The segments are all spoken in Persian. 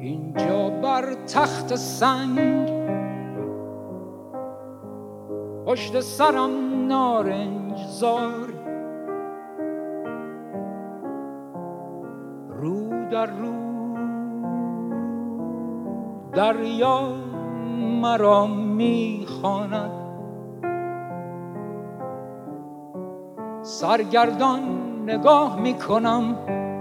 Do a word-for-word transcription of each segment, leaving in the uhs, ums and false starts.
اینجا بر تخت سنگ پشت سرم نارنج زار، رو در رو دریا مرا میخواند، سرگردان نگاه میکنم،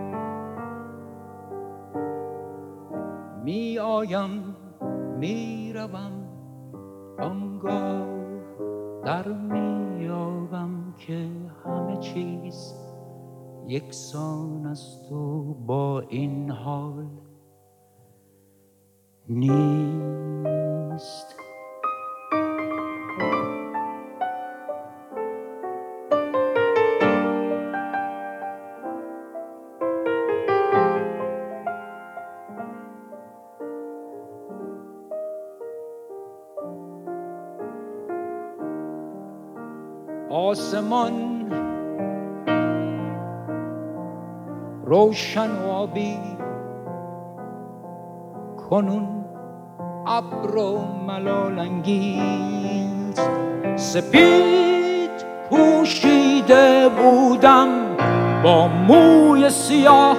می آیم می روم، آنگاه در می یابم که همه چیز یکسان است و با این حال نیست. آسمان روشن و آبی، کنون ابر و ملال انگیز، سپید پوشیده بودم با موی سیاه،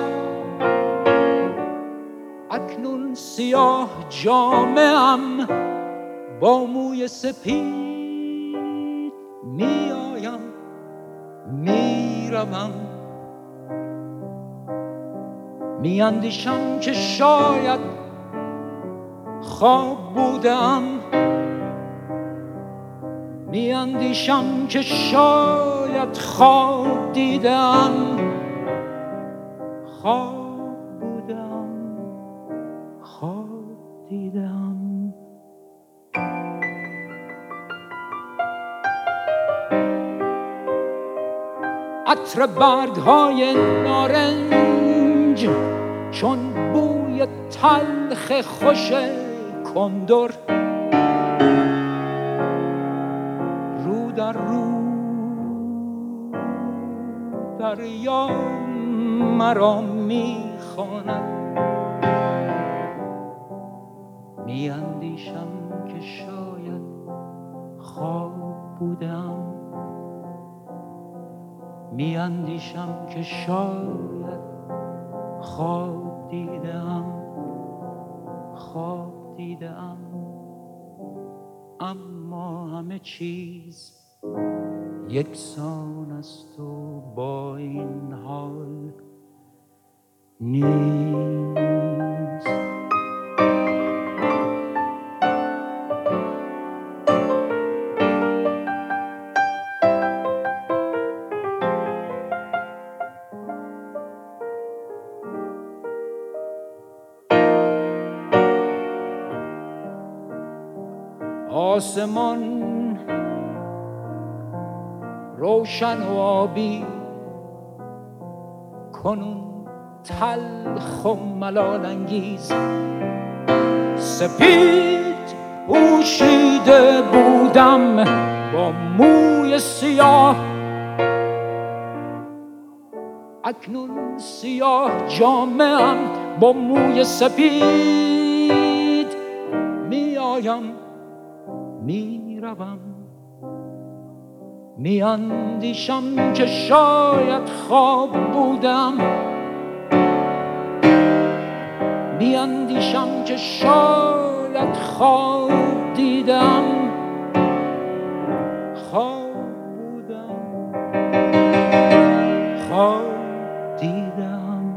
اکنون سیاه جامه‌ام با موی سپید، می آیم می روم، می اندیشم که شاید خواب بودم، می اندیشم که شاید خواب دیدم، خواب بودم خواب دیدم. عطر برگ‌های نارنج چون بوی تلخ خوش کندر، رو در رو دریا مرا میخواند، می اندیشم که شاید خواب بودم، می اندیشم که شاید خواب دیدم، خواب دیدم، اما همه چیز یکسان است و با این حال نیست. آسمان روشن و آبی، کنون تلخ و ملال انگیز، سپید پوشیده بودم با موی سیاه، اکنون سیاه جامه‌ام با موی سپید، می آیم می روم، می اندیشم که شاید خواب بودم، می اندیشم که شاید خواب دیدم، خواب بودم خواب دیدم.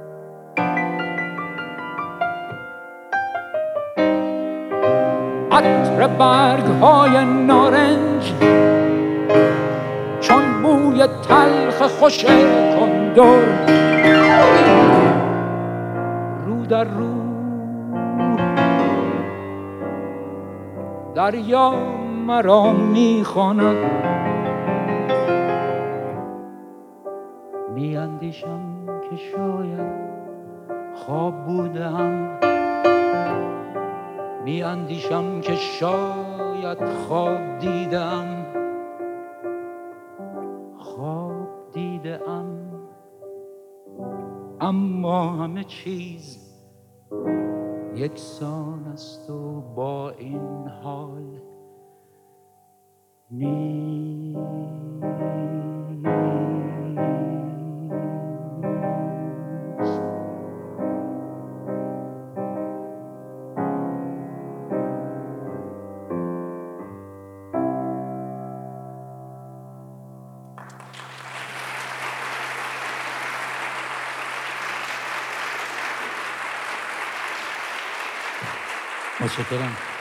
عطر برگ‌های نارنج چون بوی تلخ خوش کندر، رو در رو دریا مرا میخواند، می اندیشم که شاید خواب بودم، می اندیشم که شاید خواب دیدم، خواب دیدم، اما همه چیز یکسان است و با این حال نیست. متشکرم.